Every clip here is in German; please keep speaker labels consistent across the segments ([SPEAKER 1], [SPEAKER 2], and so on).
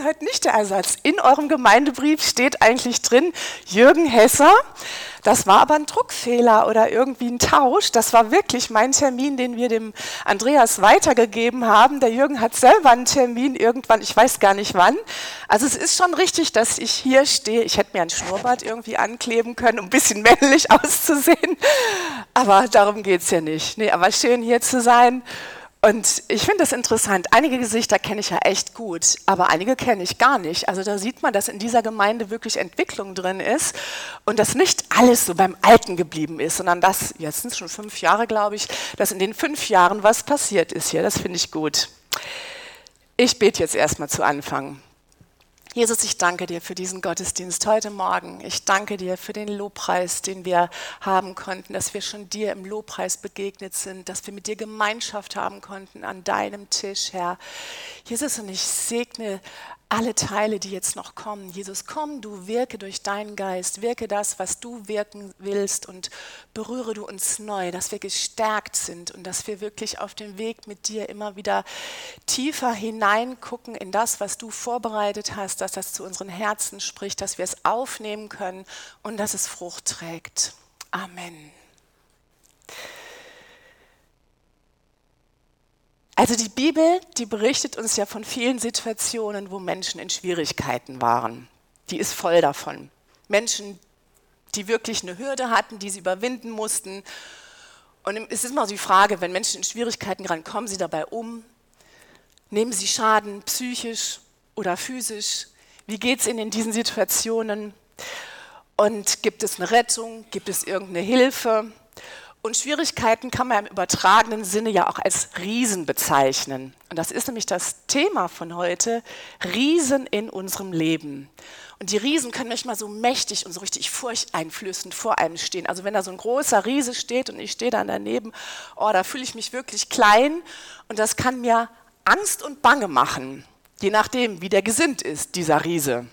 [SPEAKER 1] bin heute nicht der Ersatz. In eurem Gemeindebrief steht eigentlich drin, Jürgen Hesser. Das war aber ein Druckfehler oder irgendwie ein Tausch. Das war wirklich mein Termin, den wir dem Andreas weitergegeben haben. Der Jürgen hat selber einen Termin irgendwann, ich weiß gar nicht wann. Also es ist schon richtig, dass ich hier stehe. Ich hätte mir ein Schnurrbart irgendwie ankleben können, um ein bisschen männlich auszusehen. Aber darum geht es ja nicht. Nee, aber schön hier zu sein. Und ich finde das interessant. Einige Gesichter kenne ich ja echt gut, aber einige kenne ich gar nicht. Also da sieht man, dass in dieser Gemeinde wirklich Entwicklung drin ist und dass nicht alles so beim Alten geblieben ist, sondern dass, jetzt sind es schon 5 Jahre, glaube ich, dass in den 5 Jahren was passiert ist hier. Das finde ich gut. Ich bete jetzt erstmal zu Anfang. Jesus, ich danke dir für diesen Gottesdienst heute Morgen. Ich danke dir für den Lobpreis, den wir haben konnten, dass wir schon dir im Lobpreis begegnet sind, dass wir mit dir Gemeinschaft haben konnten an deinem Tisch, Herr. Jesus, und ich segne alle Teile, die jetzt noch kommen. Jesus, komm, du wirke durch deinen Geist, wirke das, was du wirken willst und berühre du uns neu, dass wir gestärkt sind und dass wir wirklich auf dem Weg mit dir immer wieder tiefer hineingucken in das, was du vorbereitet hast, dass das zu unseren Herzen spricht, dass wir es aufnehmen können und dass es Frucht trägt. Amen. Also die Bibel, die berichtet uns ja von vielen Situationen, wo Menschen in Schwierigkeiten waren. Die ist voll davon. Menschen, die wirklich eine Hürde hatten, die sie überwinden mussten. Und es ist immer so die Frage, wenn Menschen in Schwierigkeiten geraten, kommen sie dabei um? Nehmen sie Schaden psychisch oder physisch? Wie geht es ihnen in diesen Situationen? Und gibt es eine Rettung? Gibt es irgendeine Hilfe? Und Schwierigkeiten kann man im übertragenen Sinne ja auch als Riesen bezeichnen. Und das ist nämlich das Thema von heute, Riesen in unserem Leben. Und die Riesen können manchmal so mächtig und so richtig furchteinflößend vor einem stehen. Also wenn da so ein großer Riese steht und ich stehe dann daneben, da fühle ich mich wirklich klein. Und das kann mir Angst und Bange machen, je nachdem, wie der gesinnt ist, dieser Riese.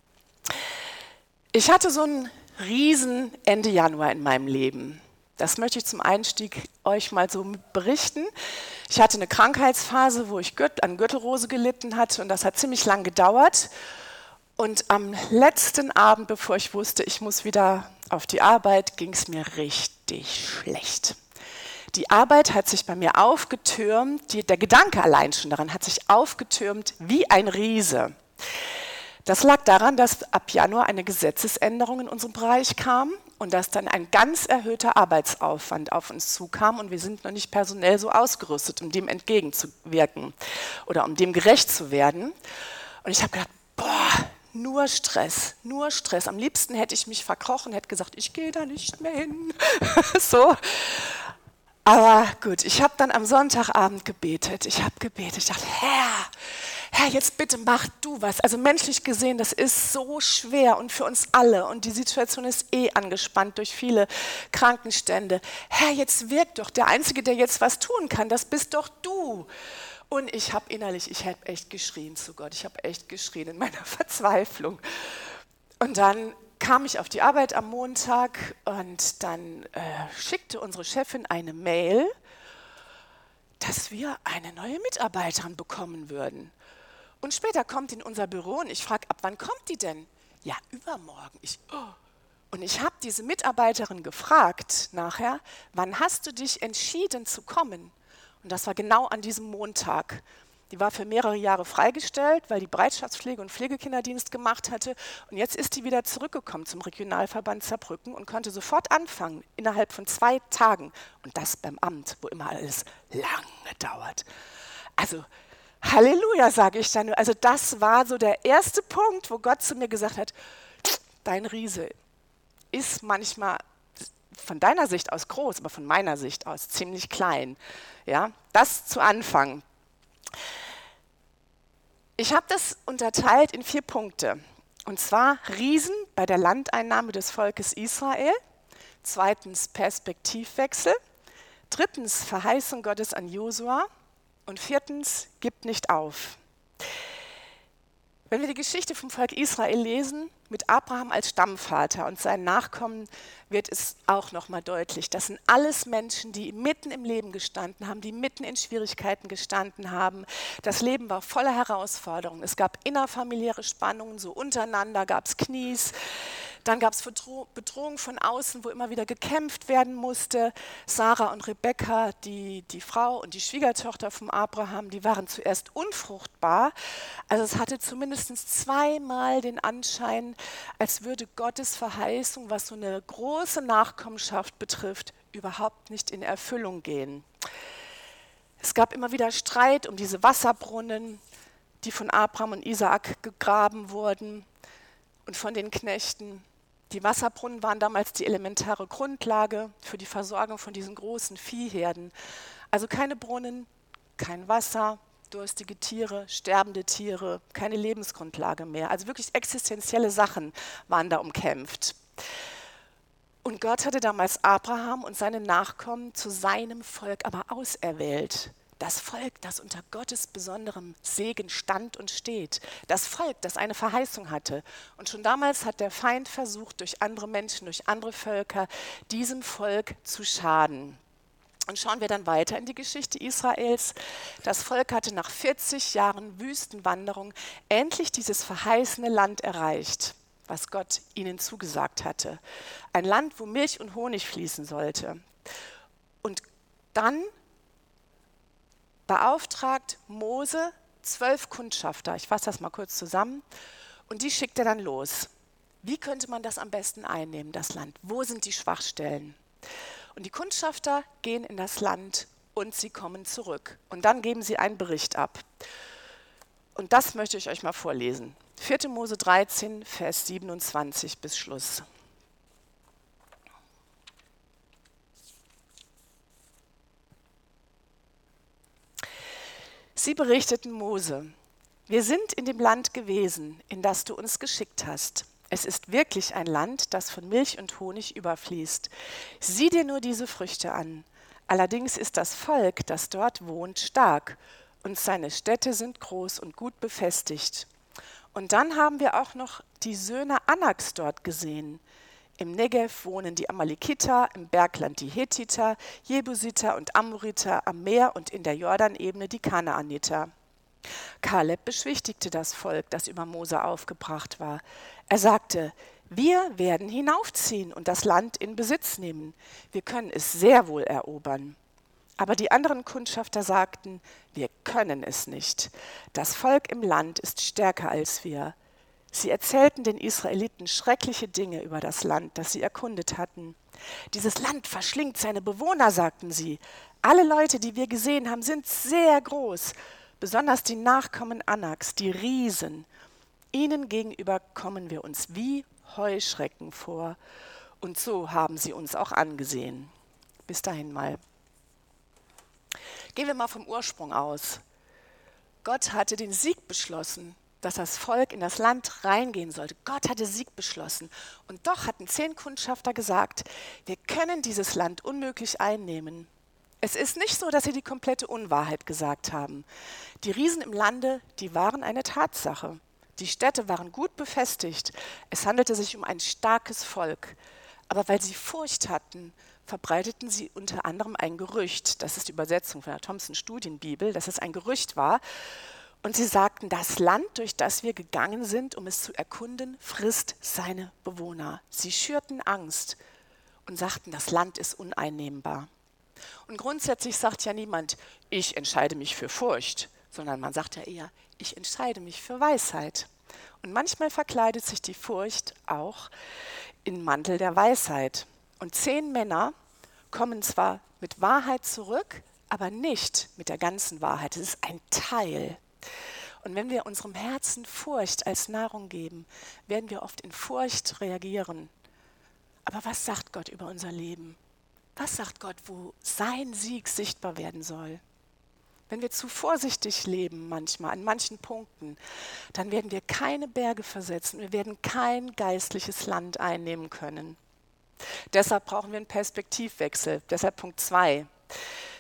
[SPEAKER 1] Ich hatte so einen Riesen Ende Januar in meinem Leben. Das möchte ich zum Einstieg euch mal so berichten. Ich hatte eine Krankheitsphase, wo ich an Gürtelrose gelitten hatte und das hat ziemlich lang gedauert. Und am letzten Abend, bevor ich wusste, ich muss wieder auf die Arbeit, ging es mir richtig schlecht. Die Arbeit hat sich bei mir aufgetürmt, der Gedanke allein schon daran hat sich aufgetürmt wie ein Riese. Das lag daran, dass ab Januar eine Gesetzesänderung in unserem Bereich kam und dass dann ein ganz erhöhter Arbeitsaufwand auf uns zukam und wir sind noch nicht personell so ausgerüstet, um dem entgegenzuwirken oder um dem gerecht zu werden. Und ich habe gedacht, nur Stress, nur Stress. Am liebsten hätte ich mich verkrochen, hätte gesagt, ich gehe da nicht mehr hin. So. Aber gut, ich habe dann am Sonntagabend gebetet. Ich dachte, Herr, jetzt bitte mach du was. Also menschlich gesehen, das ist so schwer und für uns alle. Und die Situation ist angespannt durch viele Krankenstände. Herr, jetzt wirk doch. Der Einzige, der jetzt was tun kann, das bist doch du. Und ich habe echt geschrien zu Gott. Ich habe echt geschrien in meiner Verzweiflung. Und dann kam ich auf die Arbeit am Montag und dann schickte unsere Chefin eine Mail, dass wir eine neue Mitarbeiterin bekommen würden. Und später kommt die in unser Büro und ich frage, ab wann kommt die denn? Ja, übermorgen. Und ich habe diese Mitarbeiterin gefragt nachher, wann hast du dich entschieden zu kommen? Und das war genau an diesem Montag. Die war für mehrere Jahre freigestellt, weil die Bereitschaftspflege und Pflegekinderdienst gemacht hatte. Und jetzt ist die wieder zurückgekommen zum Regionalverband Saarbrücken und konnte sofort anfangen, innerhalb von 2 Tagen. Und das beim Amt, wo immer alles lange dauert. Also Halleluja, sage ich dann. Also das war so der erste Punkt, wo Gott zu mir gesagt hat, dein Riese ist manchmal von deiner Sicht aus groß, aber von meiner Sicht aus ziemlich klein. Ja, das zu Anfang. Ich habe das unterteilt in 4 Punkte. Und zwar Riesen bei der Landeinnahme des Volkes Israel. 2. Perspektivwechsel. 3. Verheißung Gottes an Josua. Und 4. gib nicht auf. Wenn wir die Geschichte vom Volk Israel lesen, mit Abraham als Stammvater und seinen Nachkommen, wird es auch nochmal deutlich. Das sind alles Menschen, die mitten im Leben gestanden haben, die mitten in Schwierigkeiten gestanden haben. Das Leben war voller Herausforderungen. Es gab innerfamiliäre Spannungen, so untereinander gab es Knies. Dann gab es Bedrohung von außen, wo immer wieder gekämpft werden musste. Sarah und Rebekka, die Frau und die Schwiegertochter von Abraham, die waren zuerst unfruchtbar. Also es hatte zumindest zweimal den Anschein, als würde Gottes Verheißung, was so eine große Nachkommenschaft betrifft, überhaupt nicht in Erfüllung gehen. Es gab immer wieder Streit um diese Wasserbrunnen, die von Abraham und Isaak gegraben wurden und von den Knechten. Die Wasserbrunnen waren damals die elementare Grundlage für die Versorgung von diesen großen Viehherden. Also keine Brunnen, kein Wasser, durstige Tiere, sterbende Tiere, keine Lebensgrundlage mehr. Also wirklich existenzielle Sachen waren da umkämpft. Und Gott hatte damals Abraham und seine Nachkommen zu seinem Volk aber auserwählt. Das Volk, das unter Gottes besonderem Segen stand und steht. Das Volk, das eine Verheißung hatte. Und schon damals hat der Feind versucht, durch andere Menschen, durch andere Völker, diesem Volk zu schaden. Und schauen wir dann weiter in die Geschichte Israels. Das Volk hatte nach 40 Jahren Wüstenwanderung endlich dieses verheißene Land erreicht, was Gott ihnen zugesagt hatte. Ein Land, wo Milch und Honig fließen sollte. Und dann beauftragt Mose 12 Kundschafter, ich fasse das mal kurz zusammen, und die schickt er dann los. Wie könnte man das am besten einnehmen, das Land? Wo sind die Schwachstellen? Und die Kundschafter gehen in das Land und sie kommen zurück. Und dann geben sie einen Bericht ab. Und das möchte ich euch mal vorlesen. 4. Mose 13, Vers 27 bis Schluss. Sie berichteten Mose: Wir sind in dem Land gewesen, in das du uns geschickt hast. Es ist wirklich ein Land, das von Milch und Honig überfließt. Sieh dir nur diese Früchte an. Allerdings ist das Volk, das dort wohnt, stark und seine Städte sind groß und gut befestigt. Und dann haben wir auch noch die Söhne Anaks dort gesehen. Im Negev wohnen die Amalekiter, im Bergland die Hethiter, Jebusiter und Amoriter, am Meer und in der Jordanebene die Kanaaniter. Kaleb beschwichtigte das Volk, das über Mose aufgebracht war. Er sagte: Wir werden hinaufziehen und das Land in Besitz nehmen. Wir können es sehr wohl erobern. Aber die anderen Kundschafter sagten: Wir können es nicht. Das Volk im Land ist stärker als wir. Sie erzählten den Israeliten schreckliche Dinge über das Land, das sie erkundet hatten. Dieses Land verschlingt seine Bewohner, sagten sie. Alle Leute, die wir gesehen haben, sind sehr groß, besonders die Nachkommen Anaks, die Riesen. Ihnen gegenüber kommen wir uns wie Heuschrecken vor. Und so haben sie uns auch angesehen. Bis dahin mal. Gehen wir mal vom Ursprung aus. Gott hatte den Sieg beschlossen, dass das Volk in das Land reingehen sollte. Gott hatte Sieg beschlossen. Und doch hatten 10 Kundschafter gesagt: Wir können dieses Land unmöglich einnehmen. Es ist nicht so, dass sie die komplette Unwahrheit gesagt haben. Die Riesen im Lande, die waren eine Tatsache. Die Städte waren gut befestigt. Es handelte sich um ein starkes Volk. Aber weil sie Furcht hatten, verbreiteten sie unter anderem ein Gerücht. Das ist die Übersetzung von der Thomson Studienbibel, dass es ein Gerücht war. Und sie sagten: Das Land, durch das wir gegangen sind, um es zu erkunden, frisst seine Bewohner. Sie schürten Angst und sagten, das Land ist uneinnehmbar. Und grundsätzlich sagt ja niemand: Ich entscheide mich für Furcht, sondern man sagt ja eher: Ich entscheide mich für Weisheit. Und manchmal verkleidet sich die Furcht auch in Mantel der Weisheit. Und 10 Männer kommen zwar mit Wahrheit zurück, aber nicht mit der ganzen Wahrheit. Es ist ein Teil. Und wenn wir unserem Herzen Furcht als Nahrung geben, werden wir oft in Furcht reagieren. Aber was sagt Gott über unser Leben? Was sagt Gott, wo sein Sieg sichtbar werden soll? Wenn wir zu vorsichtig leben manchmal, an manchen Punkten, dann werden wir keine Berge versetzen, wir werden kein geistliches Land einnehmen können. Deshalb brauchen wir einen Perspektivwechsel. Deshalb Punkt 2.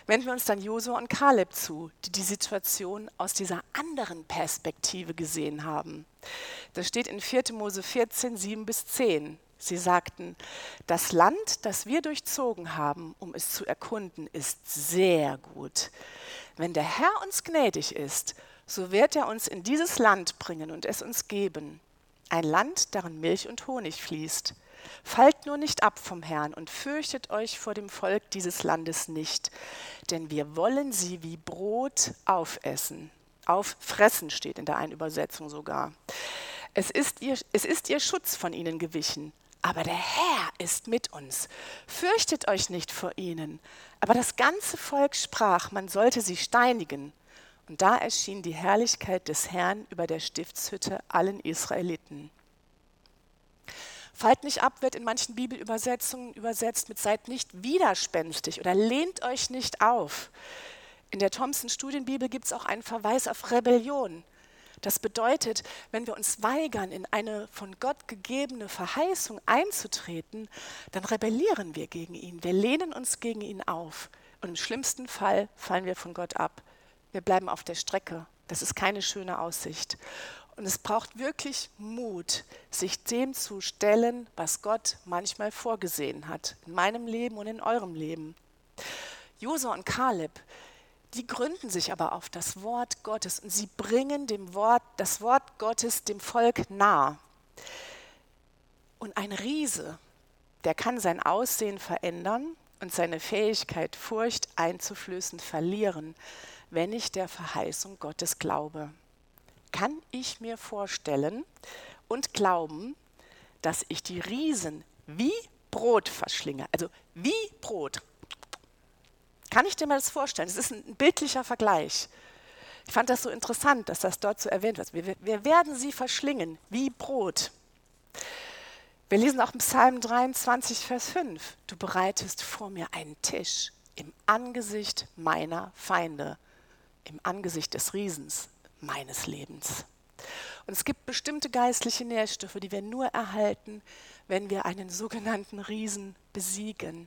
[SPEAKER 1] wenden wir uns dann Josua und Kaleb zu, die die Situation aus dieser anderen Perspektive gesehen haben. Das steht in 4. Mose 14, 7-10. Sie sagten, das Land, das wir durchzogen haben, um es zu erkunden, ist sehr gut. Wenn der Herr uns gnädig ist, so wird er uns in dieses Land bringen und es uns geben. Ein Land, darin Milch und Honig fließt. Fallt nur nicht ab vom Herrn und fürchtet euch vor dem Volk dieses Landes nicht, denn wir wollen sie wie Brot aufessen. Auffressen steht in der einen Übersetzung sogar. Es ist ihr Schutz von ihnen gewichen, aber der Herr ist mit uns. Fürchtet euch nicht vor ihnen. Aber das ganze Volk sprach, man sollte sie steinigen. Und da erschien die Herrlichkeit des Herrn über der Stiftshütte allen Israeliten. Fallt nicht ab wird in manchen Bibelübersetzungen übersetzt mit seid nicht widerspenstig oder lehnt euch nicht auf. In der Thompson-Studienbibel gibt es auch einen Verweis auf Rebellion. Das bedeutet, wenn wir uns weigern, in eine von Gott gegebene Verheißung einzutreten, dann rebellieren wir gegen ihn. Wir lehnen uns gegen ihn auf. Und im schlimmsten Fall fallen wir von Gott ab. Wir bleiben auf der Strecke. Das ist keine schöne Aussicht. Und es braucht wirklich Mut, sich dem zu stellen, was Gott manchmal vorgesehen hat, in meinem Leben und in eurem Leben. Josua und Kaleb, die gründen sich aber auf das Wort Gottes und sie bringen das Wort Gottes dem Volk nahe. Und ein Riese, der kann sein Aussehen verändern und seine Fähigkeit, Furcht einzuflößen, verlieren, wenn ich der Verheißung Gottes glaube. Kann ich mir vorstellen und glauben, dass ich die Riesen wie Brot verschlinge, also wie Brot. Kann ich dir mal das vorstellen? Das ist ein bildlicher Vergleich. Ich fand das so interessant, dass das dort so erwähnt wird. Wir werden sie verschlingen wie Brot. Wir lesen auch im Psalm 23, Vers 5. Du bereitest vor mir einen Tisch im Angesicht meiner Feinde, im Angesicht des Riesens meines Lebens. Und es gibt bestimmte geistliche Nährstoffe, die wir nur erhalten, wenn wir einen sogenannten Riesen besiegen.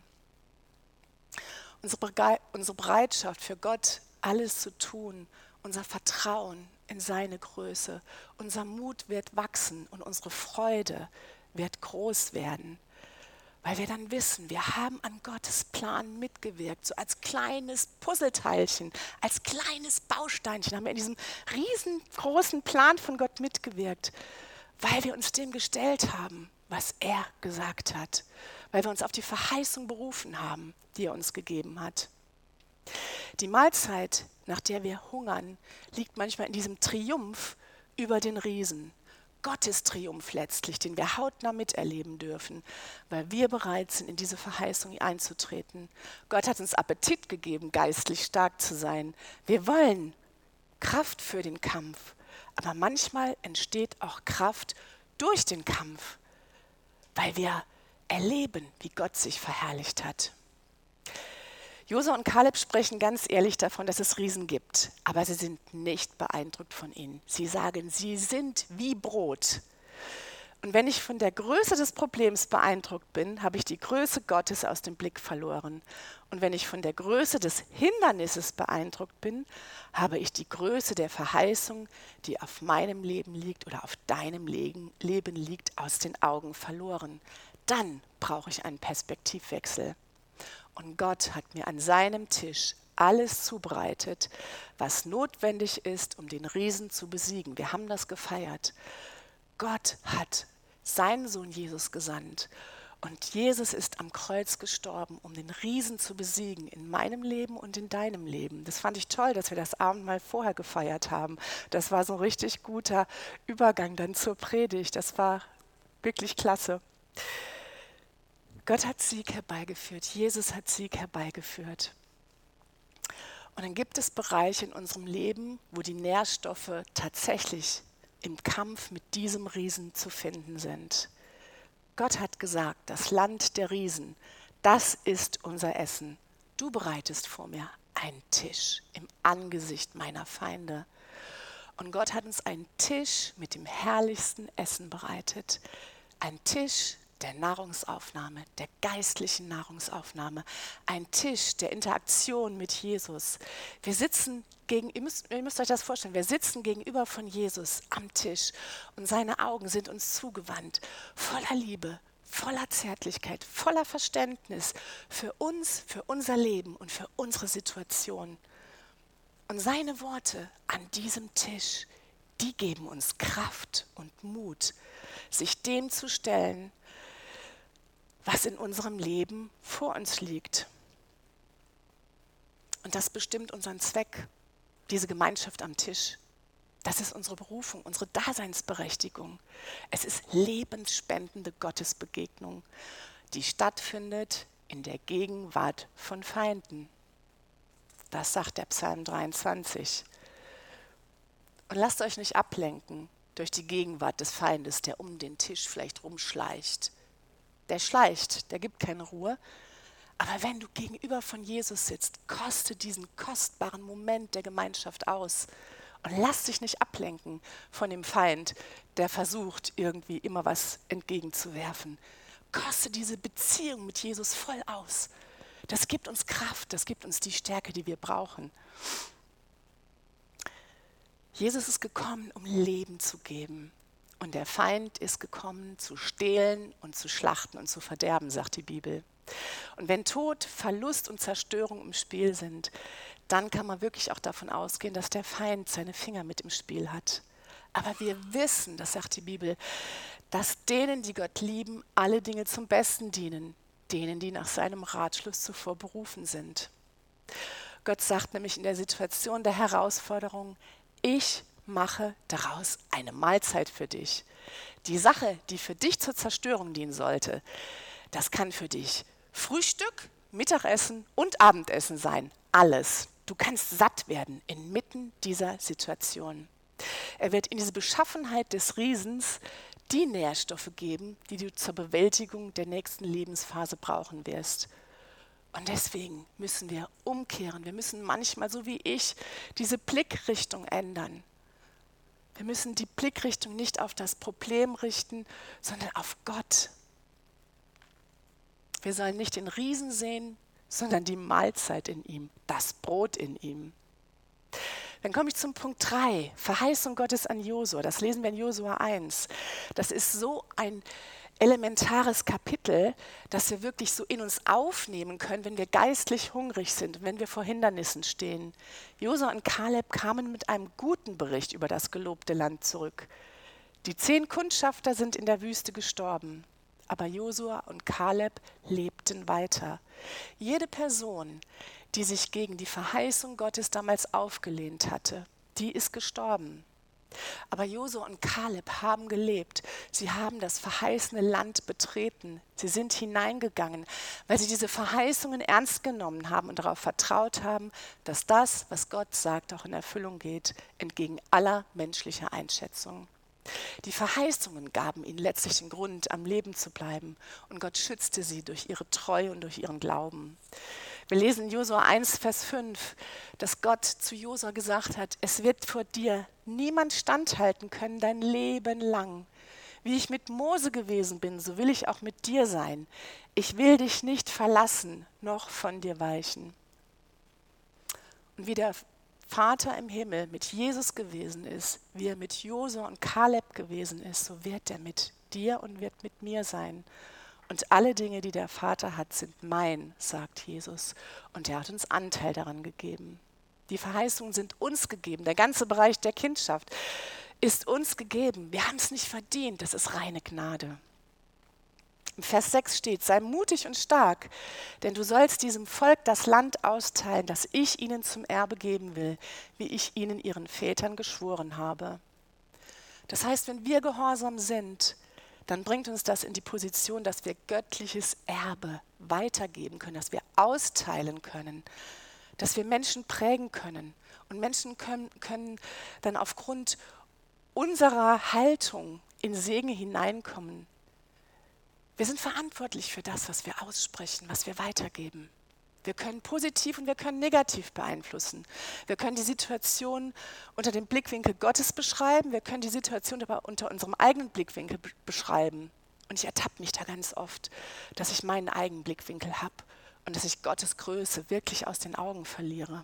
[SPEAKER 1] Unsere Bereitschaft für Gott, alles zu tun, unser Vertrauen in seine Größe, unser Mut wird wachsen und unsere Freude wird groß werden, weil wir dann wissen, wir haben an Gottes Plan mitgewirkt, so als kleines Puzzleteilchen, als kleines Bausteinchen haben wir in diesem riesengroßen Plan von Gott mitgewirkt, weil wir uns dem gestellt haben, was er gesagt hat, weil wir uns auf die Verheißung berufen haben, die er uns gegeben hat. Die Mahlzeit, nach der wir hungern, liegt manchmal in diesem Triumph über den Riesen. Gottes Triumph letztlich, den wir hautnah miterleben dürfen, weil wir bereit sind, in diese Verheißung einzutreten. Gott hat uns Appetit gegeben, geistlich stark zu sein. Wir wollen Kraft für den Kampf, aber manchmal entsteht auch Kraft durch den Kampf, weil wir erleben, wie Gott sich verherrlicht hat. Josua und Kaleb sprechen ganz ehrlich davon, dass es Riesen gibt, aber sie sind nicht beeindruckt von ihnen. Sie sagen, sie sind wie Brot. Und wenn ich von der Größe des Problems beeindruckt bin, habe ich die Größe Gottes aus dem Blick verloren. Und wenn ich von der Größe des Hindernisses beeindruckt bin, habe ich die Größe der Verheißung, die auf meinem Leben liegt oder auf deinem Leben liegt, aus den Augen verloren. Dann brauche ich einen Perspektivwechsel. Und Gott hat mir an seinem Tisch alles zubereitet, was notwendig ist, um den Riesen zu besiegen. Wir haben das gefeiert. Gott hat seinen Sohn Jesus gesandt. Und Jesus ist am Kreuz gestorben, um den Riesen zu besiegen, in meinem Leben und in deinem Leben. Das fand ich toll, dass wir das Abendmahl vorher gefeiert haben. Das war so ein richtig guter Übergang dann zur Predigt. Das war wirklich klasse. Gott hat Sieg herbeigeführt, Jesus hat Sieg herbeigeführt. Und dann gibt es Bereiche in unserem Leben, wo die Nährstoffe tatsächlich im Kampf mit diesem Riesen zu finden sind. Gott hat gesagt, das Land der Riesen, das ist unser Essen. Du bereitest vor mir einen Tisch im Angesicht meiner Feinde. Und Gott hat uns einen Tisch mit dem herrlichsten Essen bereitet. Ein Tisch, der Nahrungsaufnahme, der geistlichen Nahrungsaufnahme. Ein Tisch der Interaktion mit Jesus. Ihr müsst euch das vorstellen, wir sitzen gegenüber von Jesus am Tisch und seine Augen sind uns zugewandt, voller Liebe, voller Zärtlichkeit, voller Verständnis für uns, für unser Leben und für unsere Situation. Und seine Worte an diesem Tisch, die geben uns Kraft und Mut, sich dem zu stellen, was in unserem Leben vor uns liegt. Und das bestimmt unseren Zweck, diese Gemeinschaft am Tisch. Das ist unsere Berufung, unsere Daseinsberechtigung. Es ist lebensspendende Gottesbegegnung, die stattfindet in der Gegenwart von Feinden. Das sagt der Psalm 23. Und lasst euch nicht ablenken durch die Gegenwart des Feindes, der um den Tisch vielleicht rumschleicht. Der schleicht, der gibt keine Ruhe. Aber wenn du gegenüber von Jesus sitzt, koste diesen kostbaren Moment der Gemeinschaft aus. Und lass dich nicht ablenken von dem Feind, der versucht, irgendwie immer was entgegenzuwerfen. Koste diese Beziehung mit Jesus voll aus. Das gibt uns Kraft, das gibt uns die Stärke, die wir brauchen. Jesus ist gekommen, um Leben zu geben. Und der Feind ist gekommen, zu stehlen und zu schlachten und zu verderben, sagt die Bibel. Und wenn Tod, Verlust und Zerstörung im Spiel sind, dann kann man wirklich auch davon ausgehen, dass der Feind seine Finger mit im Spiel hat. Aber wir wissen, das sagt die Bibel, dass denen, die Gott lieben, alle Dinge zum Besten dienen, denen, die nach seinem Ratschluss zuvor berufen sind. Gott sagt nämlich in der Situation der Herausforderung, ich mache daraus eine Mahlzeit für dich. Die Sache, die für dich zur Zerstörung dienen sollte, das kann für dich Frühstück, Mittagessen und Abendessen sein. Alles. Du kannst satt werden inmitten dieser Situation. Er wird in diese Beschaffenheit des Riesens die Nährstoffe geben, die du zur Bewältigung der nächsten Lebensphase brauchen wirst. Und deswegen müssen wir umkehren. Wir müssen manchmal, so wie ich, diese Blickrichtung ändern. Wir müssen die Blickrichtung nicht auf das Problem richten, sondern auf Gott. Wir sollen nicht den Riesen sehen, sondern die Mahlzeit in ihm, das Brot in ihm. Dann komme ich zum Punkt 3, Verheißung Gottes an Josua. Das lesen wir in Josua 1. Das ist so ein elementares Kapitel, das wir wirklich so in uns aufnehmen können, wenn wir geistlich hungrig sind, wenn wir vor Hindernissen stehen. Josua und Kaleb kamen mit einem guten Bericht über das gelobte Land zurück. Die 10 Kundschafter sind in der Wüste gestorben, aber Josua und Kaleb lebten weiter. Jede Person, die sich gegen die Verheißung Gottes damals aufgelehnt hatte, die ist gestorben. Aber Josua und Kaleb haben gelebt. Sie haben das verheißene Land betreten. Sie sind hineingegangen, weil sie diese Verheißungen ernst genommen haben und darauf vertraut haben, dass das, was Gott sagt, auch in Erfüllung geht, entgegen aller menschlicher Einschätzung. Die Verheißungen gaben ihnen letztlich den Grund, am Leben zu bleiben. Und Gott schützte sie durch ihre Treue und durch ihren Glauben. Wir lesen in Josua 1, Vers 5, dass Gott zu Josua gesagt hat, es wird vor dir niemand standhalten können dein Leben lang. Wie ich mit Mose gewesen bin, so will ich auch mit dir sein. Ich will dich nicht verlassen, noch von dir weichen. Und wie der Vater im Himmel mit Jesus gewesen ist, wie er mit Josua und Kaleb gewesen ist, so wird er mit dir und wird mit mir sein. Und alle Dinge, die der Vater hat, sind mein, sagt Jesus. Und er hat uns Anteil daran gegeben. Die Verheißungen sind uns gegeben. Der ganze Bereich der Kindschaft ist uns gegeben. Wir haben es nicht verdient. Das ist reine Gnade. Im Vers 6 steht, sei mutig und stark, denn du sollst diesem Volk das Land austeilen, das ich ihnen zum Erbe geben will, wie ich ihnen ihren Vätern geschworen habe. Das heißt, wenn wir gehorsam sind, dann bringt uns das in die Position, dass wir göttliches Erbe weitergeben können, dass wir austeilen können, dass wir Menschen prägen können. Und Menschen können dann aufgrund unserer Haltung in Segen hineinkommen. Wir sind verantwortlich für das, was wir aussprechen, was wir weitergeben. Wir können positiv und wir können negativ beeinflussen. Wir können die Situation unter dem Blickwinkel Gottes beschreiben, wir können die Situation aber unter unserem eigenen Blickwinkel beschreiben. Und ich ertappe mich da ganz oft, dass ich meinen eigenen Blickwinkel habe und dass ich Gottes Größe wirklich aus den Augen verliere.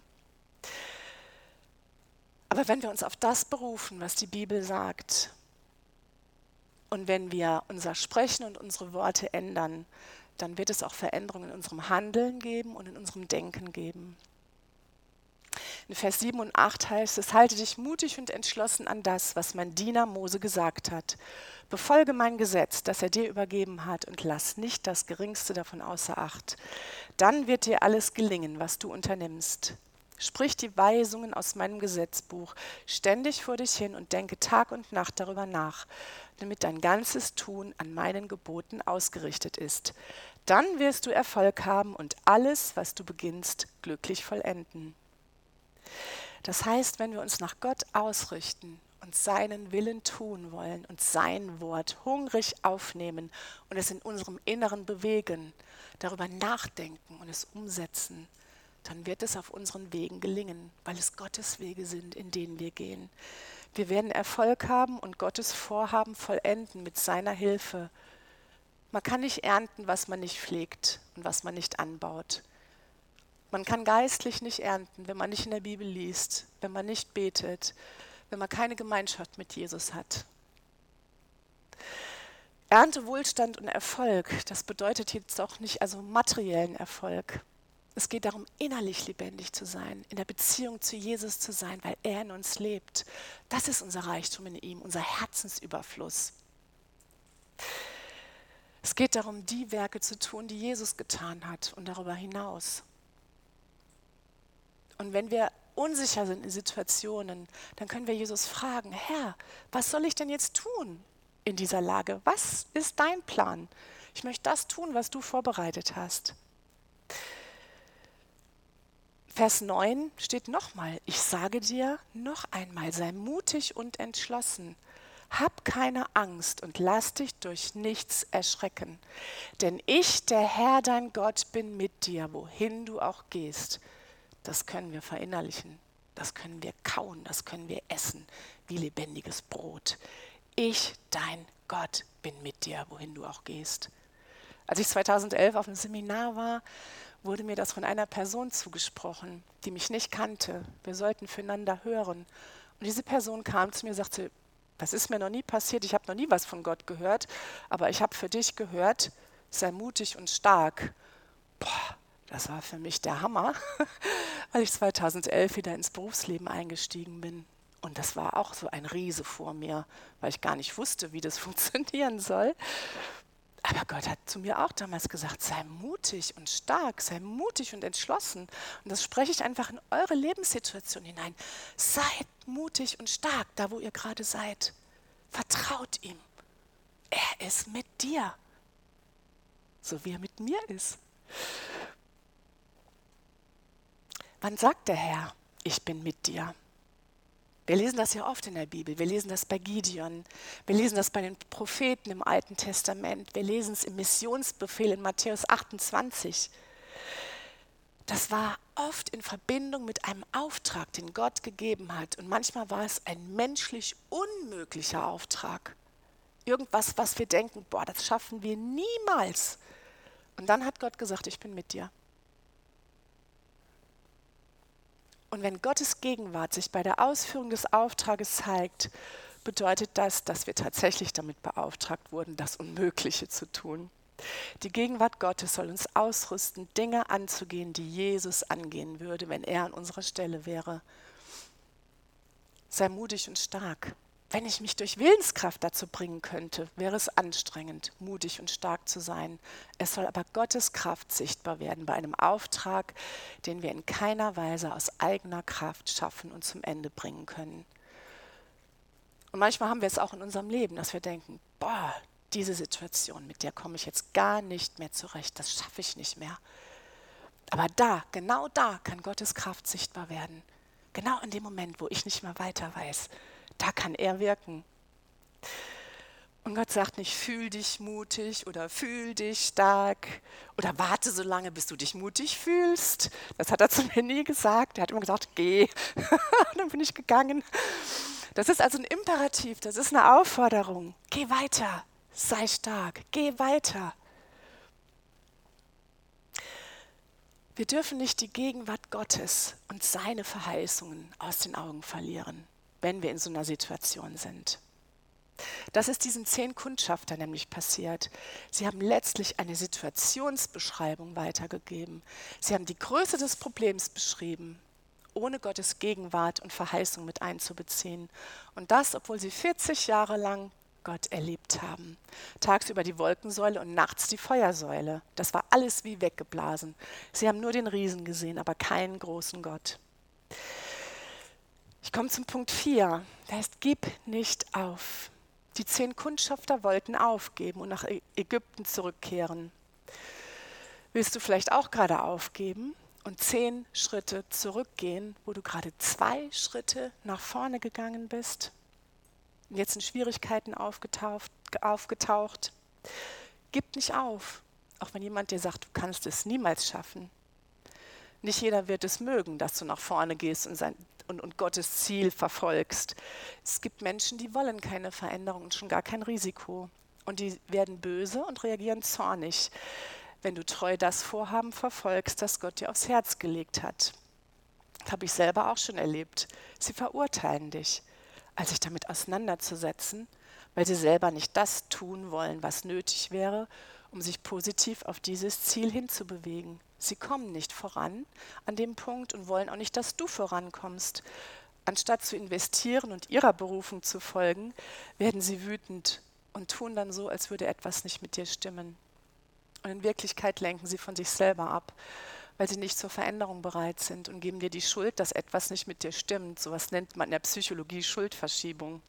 [SPEAKER 1] Aber wenn wir uns auf das berufen, was die Bibel sagt, und wenn wir unser Sprechen und unsere Worte ändern, dann wird es auch Veränderungen in unserem Handeln geben und in unserem Denken geben. In Vers 7 und 8 heißt es: Halte dich mutig und entschlossen an das, was mein Diener Mose gesagt hat. Befolge mein Gesetz, das er dir übergeben hat, und lass nicht das Geringste davon außer Acht. Dann wird dir alles gelingen, was du unternimmst. Sprich die Weisungen aus meinem Gesetzbuch ständig vor dich hin und denke Tag und Nacht darüber nach, damit dein ganzes Tun an meinen Geboten ausgerichtet ist. Dann wirst du Erfolg haben und alles, was du beginnst, glücklich vollenden. Das heißt, wenn wir uns nach Gott ausrichten und seinen Willen tun wollen und sein Wort hungrig aufnehmen und es in unserem Inneren bewegen, darüber nachdenken und es umsetzen, dann wird es auf unseren Wegen gelingen, weil es Gottes Wege sind, in denen wir gehen. Wir werden Erfolg haben und Gottes Vorhaben vollenden mit seiner Hilfe. Man kann nicht ernten, was man nicht pflegt und was man nicht anbaut. Man kann geistlich nicht ernten, wenn man nicht in der Bibel liest, wenn man nicht betet, wenn man keine Gemeinschaft mit Jesus hat. Ernte, Wohlstand und Erfolg, das bedeutet jetzt auch nicht materiellen Erfolg. Es geht darum, innerlich lebendig zu sein, in der Beziehung zu Jesus zu sein, weil er in uns lebt. Das ist unser Reichtum in ihm, unser Herzensüberfluss. Es geht darum, die Werke zu tun, die Jesus getan hat und darüber hinaus. Und wenn wir unsicher sind in Situationen, dann können wir Jesus fragen: Herr, was soll ich denn jetzt tun in dieser Lage? Was ist dein Plan? Ich möchte das tun, was du vorbereitet hast. Vers 9 steht nochmal: Ich sage dir noch einmal, sei mutig und entschlossen. Hab keine Angst und lass dich durch nichts erschrecken. Denn ich, der Herr, dein Gott, bin mit dir, wohin du auch gehst. Das können wir verinnerlichen, das können wir kauen, das können wir essen, wie lebendiges Brot. Ich, dein Gott, bin mit dir, wohin du auch gehst. Als ich 2011 auf einem Seminar war, wurde mir das von einer Person zugesprochen, die mich nicht kannte. Wir sollten füreinander hören. Und diese Person kam zu mir und sagte: Das ist mir noch nie passiert, ich habe noch nie was von Gott gehört, aber ich habe für dich gehört, sei mutig und stark. Boah, das war für mich der Hammer, weil ich 2011 wieder ins Berufsleben eingestiegen bin. Und das war auch so ein Riese vor mir, weil ich gar nicht wusste, wie das funktionieren soll. Aber Gott hat zu mir auch damals gesagt: Sei mutig und stark, sei mutig und entschlossen. Und das spreche ich einfach in eure Lebenssituation hinein. Seid mutig und stark, da wo ihr gerade seid. Vertraut ihm. Er ist mit dir, so wie er mit mir ist. Wann sagt der Herr: Ich bin mit dir? Wir lesen das ja oft in der Bibel. Wir lesen das bei Gideon. Wir lesen das bei den Propheten im Alten Testament. Wir lesen es im Missionsbefehl in Matthäus 28. Das war oft in Verbindung mit einem Auftrag, den Gott gegeben hat. Und manchmal war es ein menschlich unmöglicher Auftrag. Irgendwas, was wir denken: Boah, das schaffen wir niemals. Und dann hat Gott gesagt: Ich bin mit dir. Und wenn Gottes Gegenwart sich bei der Ausführung des Auftrages zeigt, bedeutet das, dass wir tatsächlich damit beauftragt wurden, das Unmögliche zu tun. Die Gegenwart Gottes soll uns ausrüsten, Dinge anzugehen, die Jesus angehen würde, wenn er an unserer Stelle wäre. Sei mutig und stark. Wenn ich mich durch Willenskraft dazu bringen könnte, wäre es anstrengend, mutig und stark zu sein. Es soll aber Gottes Kraft sichtbar werden bei einem Auftrag, den wir in keiner Weise aus eigener Kraft schaffen und zum Ende bringen können. Und manchmal haben wir es auch in unserem Leben, dass wir denken: Boah, diese Situation, mit der komme ich jetzt gar nicht mehr zurecht, das schaffe ich nicht mehr. Aber genau da kann Gottes Kraft sichtbar werden. Genau in dem Moment, wo ich nicht mehr weiter weiß. Da kann er wirken. Und Gott sagt nicht: Fühl dich mutig oder fühl dich stark oder warte so lange, bis du dich mutig fühlst. Das hat er zu mir nie gesagt. Er hat immer gesagt: Geh. Und dann bin ich gegangen. Das ist also ein Imperativ, das ist eine Aufforderung. Geh weiter, sei stark, geh weiter. Wir dürfen nicht die Gegenwart Gottes und seine Verheißungen aus den Augen verlieren, wenn wir in so einer Situation sind. Das ist diesen 10 Kundschaftern nämlich passiert. Sie haben letztlich eine Situationsbeschreibung weitergegeben. Sie haben die Größe des Problems beschrieben, ohne Gottes Gegenwart und Verheißung mit einzubeziehen. Und das, obwohl sie 40 Jahre lang Gott erlebt haben. Tagsüber die Wolkensäule und nachts die Feuersäule. Das war alles wie weggeblasen. Sie haben nur den Riesen gesehen, aber keinen großen Gott. Ich komme zum Punkt 4. Der heißt, gib nicht auf. Die 10 Kundschafter wollten aufgeben und nach Ägypten zurückkehren. Willst du vielleicht auch gerade aufgeben und 10 Schritte zurückgehen, wo du gerade 2 Schritte nach vorne gegangen bist? Und jetzt sind Schwierigkeiten aufgetaucht. Gib nicht auf, auch wenn jemand dir sagt, du kannst es niemals schaffen. Nicht jeder wird es mögen, dass du nach vorne gehst und Gottes Ziel verfolgst. Es gibt Menschen, die wollen keine Veränderung und schon gar kein Risiko. Und die werden böse und reagieren zornig, wenn du treu das Vorhaben verfolgst, das Gott dir aufs Herz gelegt hat. Das habe ich selber auch schon erlebt. Sie verurteilen dich, als sich damit auseinanderzusetzen, weil sie selber nicht das tun wollen, was nötig wäre, um sich positiv auf dieses Ziel hinzubewegen. Sie kommen nicht voran an dem Punkt und wollen auch nicht, dass du vorankommst. Anstatt zu investieren und ihrer Berufung zu folgen, werden sie wütend und tun dann so, als würde etwas nicht mit dir stimmen. Und in Wirklichkeit lenken sie von sich selber ab, weil sie nicht zur Veränderung bereit sind und geben dir die Schuld, dass etwas nicht mit dir stimmt. Sowas nennt man in der Psychologie Schuldverschiebung.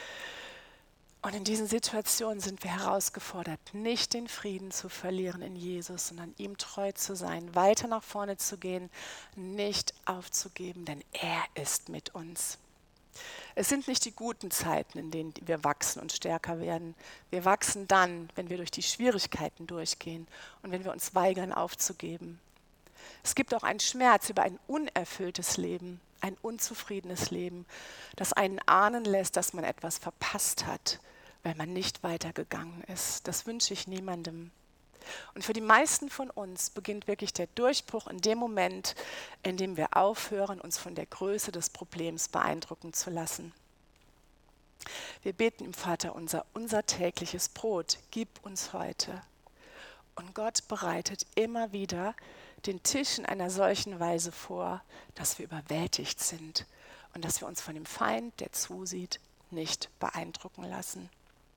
[SPEAKER 1] Und in diesen Situationen sind wir herausgefordert, nicht den Frieden zu verlieren in Jesus, sondern ihm treu zu sein, weiter nach vorne zu gehen, nicht aufzugeben, denn er ist mit uns. Es sind nicht die guten Zeiten, in denen wir wachsen und stärker werden. Wir wachsen dann, wenn wir durch die Schwierigkeiten durchgehen und wenn wir uns weigern aufzugeben. Es gibt auch einen Schmerz über ein unerfülltes Leben, ein unzufriedenes Leben, das einen ahnen lässt, dass man etwas verpasst hat, weil man nicht weitergegangen ist. Das wünsche ich niemandem. Und für die meisten von uns beginnt wirklich der Durchbruch in dem Moment, in dem wir aufhören, uns von der Größe des Problems beeindrucken zu lassen. Wir beten im Vater unser tägliches Brot, gib uns heute. Und Gott bereitet immer wieder den Tisch in einer solchen Weise vor, dass wir überwältigt sind und dass wir uns von dem Feind, der zusieht, nicht beeindrucken lassen.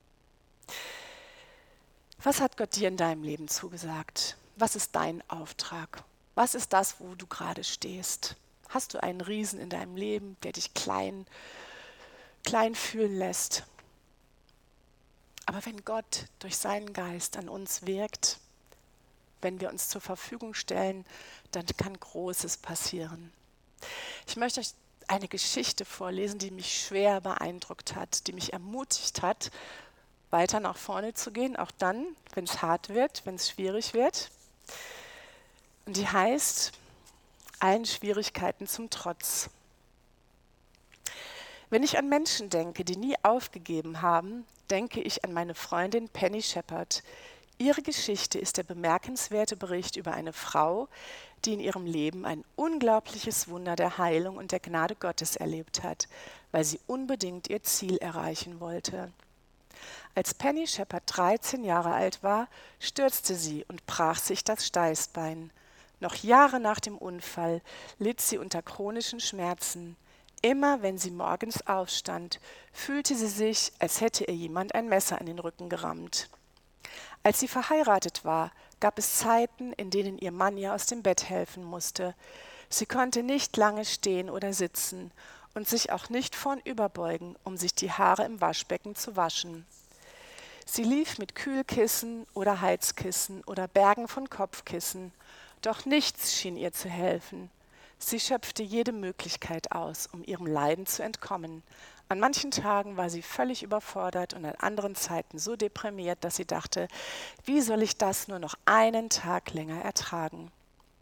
[SPEAKER 1] Was hat Gott dir in deinem Leben zugesagt? Was ist dein Auftrag? Was ist das, wo du gerade stehst? Hast du einen Riesen in deinem Leben, der dich klein fühlen lässt? Aber wenn Gott durch seinen Geist an uns wirkt, wenn wir uns zur Verfügung stellen, dann kann Großes passieren. Ich möchte euch eine Geschichte vorlesen, die mich schwer beeindruckt hat, die mich ermutigt hat, weiter nach vorne zu gehen, auch dann, wenn es hart wird, wenn es schwierig wird. Und die heißt, allen Schwierigkeiten zum Trotz. Wenn ich an Menschen denke, die nie aufgegeben haben, denke ich an meine Freundin Penny Shepard. Ihre Geschichte ist der bemerkenswerte Bericht über eine Frau, die in ihrem Leben ein unglaubliches Wunder der Heilung und der Gnade Gottes erlebt hat, weil sie unbedingt ihr Ziel erreichen wollte. Als Penny Shepard 13 Jahre alt war, stürzte sie und brach sich das Steißbein. Noch Jahre nach dem Unfall litt sie unter chronischen Schmerzen. Immer wenn sie morgens aufstand, fühlte sie sich, als hätte ihr jemand ein Messer in den Rücken gerammt. Als sie verheiratet war, gab es Zeiten, in denen ihr Mann ihr aus dem Bett helfen musste. Sie konnte nicht lange stehen oder sitzen und sich auch nicht vornüber beugen, um sich die Haare im Waschbecken zu waschen. Sie lief mit Kühlkissen oder Heizkissen oder Bergen von Kopfkissen, doch nichts schien ihr zu helfen. Sie schöpfte jede Möglichkeit aus, um ihrem Leiden zu entkommen. An manchen Tagen war sie völlig überfordert und an anderen Zeiten so deprimiert, dass sie dachte, wie soll ich das nur noch einen Tag länger ertragen?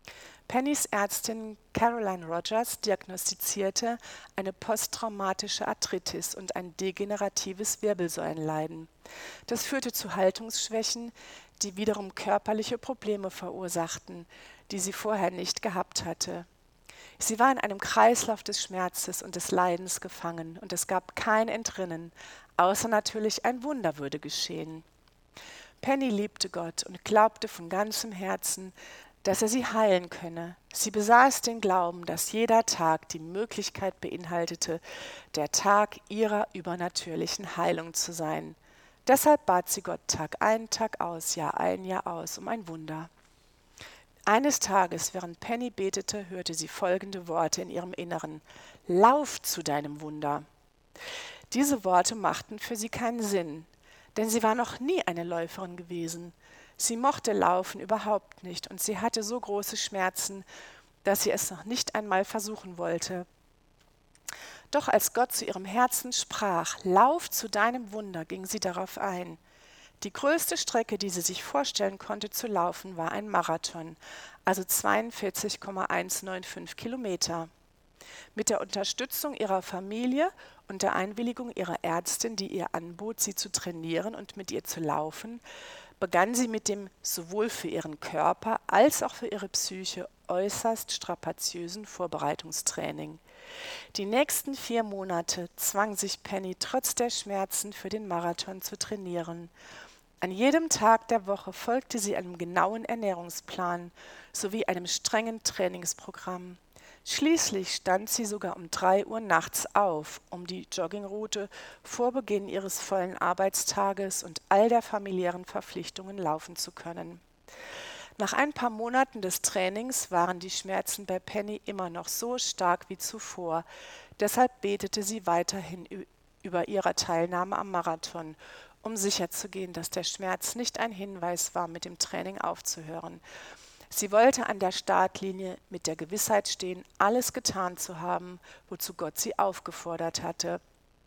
[SPEAKER 1] Pennys Ärztin Caroline Rogers diagnostizierte eine posttraumatische Arthritis und ein degeneratives Wirbelsäulenleiden. Das führte zu Haltungsschwächen, die wiederum körperliche Probleme verursachten, die sie vorher nicht gehabt hatte. Sie war in einem Kreislauf des Schmerzes und des Leidens gefangen, und es gab kein Entrinnen, außer natürlich ein Wunder würde geschehen. Penny liebte Gott und glaubte von ganzem Herzen, dass er sie heilen könne. Sie besaß den Glauben, dass jeder Tag die Möglichkeit beinhaltete, der Tag ihrer übernatürlichen Heilung zu sein. Deshalb bat sie Gott Tag ein, Tag aus, Jahr ein, Jahr aus um ein Wunder. Eines Tages, während Penny betete, hörte sie folgende Worte in ihrem Inneren: Lauf zu deinem Wunder. Diese Worte machten für sie keinen Sinn, denn sie war noch nie eine Läuferin gewesen. Sie mochte Laufen überhaupt nicht und sie hatte so große Schmerzen, dass sie es noch nicht einmal versuchen wollte. Doch als Gott zu ihrem Herzen sprach: Lauf zu deinem Wunder, ging sie darauf ein. Die größte Strecke, die sie sich vorstellen konnte zu laufen, war ein Marathon, also 42,195 Kilometer. Mit der Unterstützung ihrer Familie und der Einwilligung ihrer Ärztin, die ihr anbot, sie zu trainieren und mit ihr zu laufen, begann sie mit dem sowohl für ihren Körper als auch für ihre Psyche äußerst strapaziösen Vorbereitungstraining. Die nächsten 4 Monate zwang sich Penny trotz der Schmerzen für den Marathon zu trainieren. An jedem Tag der Woche folgte sie einem genauen Ernährungsplan sowie einem strengen Trainingsprogramm. Schließlich stand sie sogar um 3 Uhr nachts auf, um die Joggingroute vor Beginn ihres vollen Arbeitstages und all der familiären Verpflichtungen laufen zu können. Nach ein paar Monaten des Trainings waren die Schmerzen bei Penny immer noch so stark wie zuvor. Deshalb betete sie weiterhin über ihrer Teilnahme am Marathon, um sicherzugehen, dass der Schmerz nicht ein Hinweis war, mit dem Training aufzuhören. Sie wollte an der Startlinie mit der Gewissheit stehen, alles getan zu haben, wozu Gott sie aufgefordert hatte.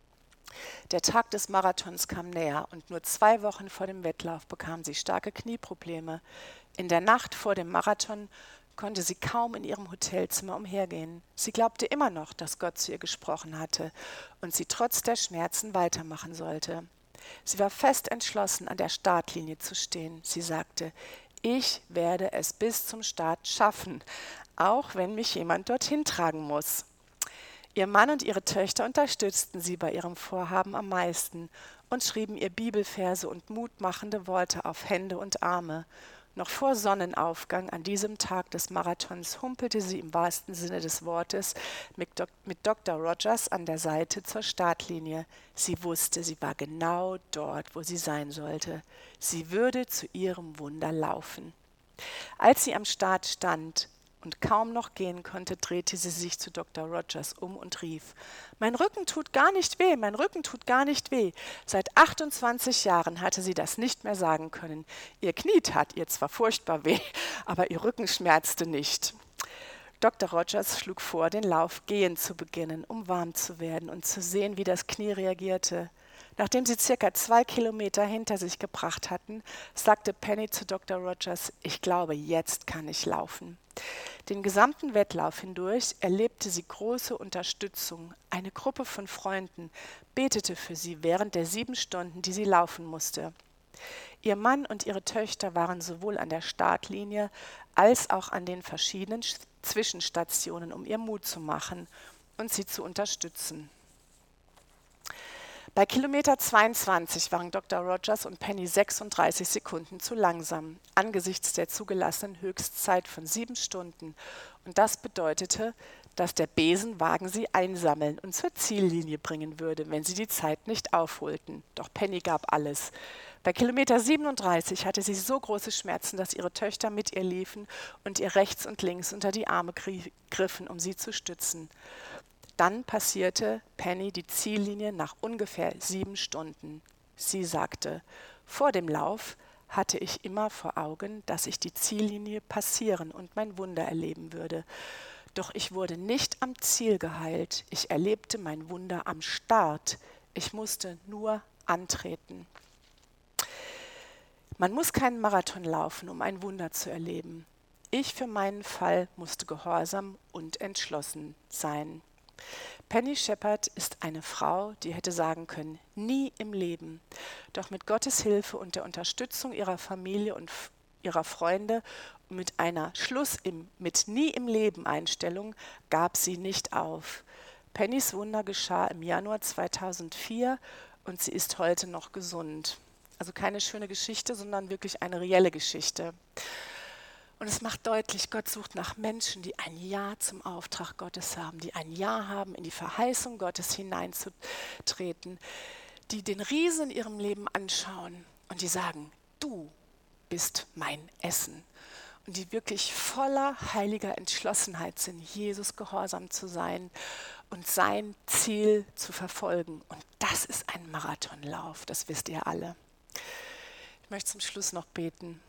[SPEAKER 1] Der Tag des Marathons kam näher und nur 2 Wochen vor dem Wettlauf bekam sie starke Knieprobleme. In der Nacht vor dem Marathon konnte sie kaum in ihrem Hotelzimmer umhergehen. Sie glaubte immer noch, dass Gott zu ihr gesprochen hatte und sie trotz der Schmerzen weitermachen sollte. Sie war fest entschlossen, an der Startlinie zu stehen. Sie sagte: Ich werde es bis zum Start schaffen, auch wenn mich jemand dorthin tragen muss. Ihr Mann und ihre Töchter unterstützten sie bei ihrem Vorhaben am meisten und schrieben ihr Bibelverse und mutmachende Worte auf Hände und Arme. Noch vor Sonnenaufgang an diesem Tag des Marathons humpelte sie im wahrsten Sinne des Wortes mit Dr. Rogers an der Seite zur Startlinie. Sie wusste, sie war genau dort, wo sie sein sollte. Sie würde zu ihrem Wunder laufen. Als sie am Start stand und kaum noch gehen konnte, drehte sie sich zu Dr. Rogers um und rief: Mein Rücken tut gar nicht weh, mein Rücken tut gar nicht weh. Seit 28 Jahren hatte sie das nicht mehr sagen können. Ihr Knie tat ihr zwar furchtbar weh, aber ihr Rücken schmerzte nicht. Dr. Rogers schlug vor, den Lauf gehend zu beginnen, um warm zu werden und zu sehen, wie das Knie reagierte. Nachdem sie ca. 2 Kilometer hinter sich gebracht hatten, sagte Penny zu Dr. Rogers: Ich glaube, jetzt kann ich laufen. Den gesamten Wettlauf hindurch erlebte sie große Unterstützung. Eine Gruppe von Freunden betete für sie während der 7 Stunden, die sie laufen musste. Ihr Mann und ihre Töchter waren sowohl an der Startlinie als auch an den verschiedenen Zwischenstationen, um ihr Mut zu machen und sie zu unterstützen. Bei Kilometer 22 waren Dr. Rogers und Penny 36 Sekunden zu langsam, angesichts der zugelassenen Höchstzeit von 7 Stunden. Und das bedeutete, dass der Besenwagen sie einsammeln und zur Ziellinie bringen würde, wenn sie die Zeit nicht aufholten. Doch Penny gab alles. Bei Kilometer 37 hatte sie so große Schmerzen, dass ihre Töchter mit ihr liefen und ihr rechts und links unter die Arme griffen, um sie zu stützen. Dann passierte Penny die Ziellinie nach ungefähr 7 Stunden. Sie sagte: Vor dem Lauf hatte ich immer vor Augen, dass ich die Ziellinie passieren und mein Wunder erleben würde. Doch ich wurde nicht am Ziel geheilt. Ich erlebte mein Wunder am Start. Ich musste nur antreten. Man muss keinen Marathon laufen, um ein Wunder zu erleben. Ich für meinen Fall musste gehorsam und entschlossen sein. Penny Shepard ist eine Frau, die hätte sagen können, nie im Leben. Doch mit Gottes Hilfe und der Unterstützung ihrer Familie und ihrer Freunde und mit einer mit nie im Leben Einstellung gab sie nicht auf. Pennys Wunder geschah im Januar 2004 und sie ist heute noch gesund. Also keine schöne Geschichte, sondern wirklich eine reelle Geschichte. Und es macht deutlich, Gott sucht nach Menschen, die ein Ja zum Auftrag Gottes haben, die ein Ja haben, in die Verheißung Gottes hineinzutreten, die den Riesen in ihrem Leben anschauen und die sagen, du bist mein Essen. Und die wirklich voller heiliger Entschlossenheit sind, Jesus gehorsam zu sein und sein Ziel zu verfolgen. Und das ist ein Marathonlauf, das wisst ihr alle. Ich möchte zum Schluss noch beten.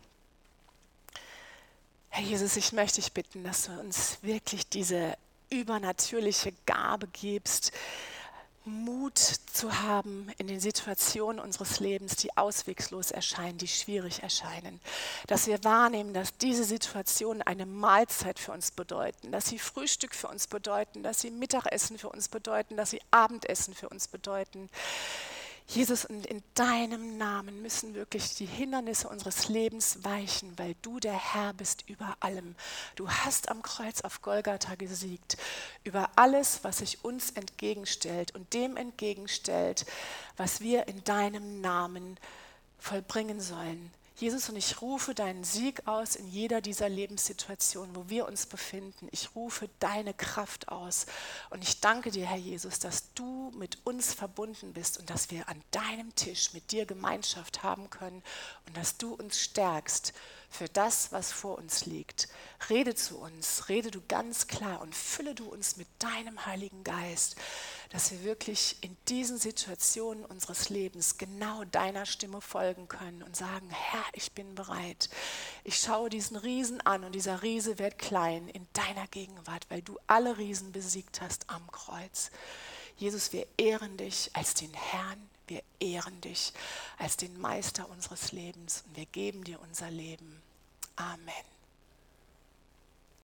[SPEAKER 1] Herr Jesus, ich möchte dich bitten, dass du uns wirklich diese übernatürliche Gabe gibst, Mut zu haben in den Situationen unseres Lebens, die auswegslos erscheinen, die schwierig erscheinen. Dass wir wahrnehmen, dass diese Situationen eine Mahlzeit für uns bedeuten, dass sie Frühstück für uns bedeuten, dass sie Mittagessen für uns bedeuten, dass sie Abendessen für uns bedeuten. Jesus, und in deinem Namen müssen wirklich die Hindernisse unseres Lebens weichen, weil du der Herr bist über allem. Du hast am Kreuz auf Golgatha gesiegt, über alles, was sich uns entgegenstellt und dem entgegenstellt, was wir in deinem Namen vollbringen sollen. Jesus, und ich rufe deinen Sieg aus in jeder dieser Lebenssituationen, wo wir uns befinden. Ich rufe deine Kraft aus. Und ich danke dir, Herr Jesus, dass du mit uns verbunden bist und dass wir an deinem Tisch mit dir Gemeinschaft haben können und dass du uns stärkst für das, was vor uns liegt. Rede zu uns, rede du ganz klar und fülle du uns mit deinem Heiligen Geist, dass wir wirklich in diesen Situationen unseres Lebens genau deiner Stimme folgen können und sagen, Herr, ich bin bereit. Ich schaue diesen Riesen an und dieser Riese wird klein in deiner Gegenwart, weil du alle Riesen besiegt hast am Kreuz. Jesus, wir ehren dich als den Herrn, wir ehren dich als den Meister unseres Lebens und wir geben dir unser Leben. Amen.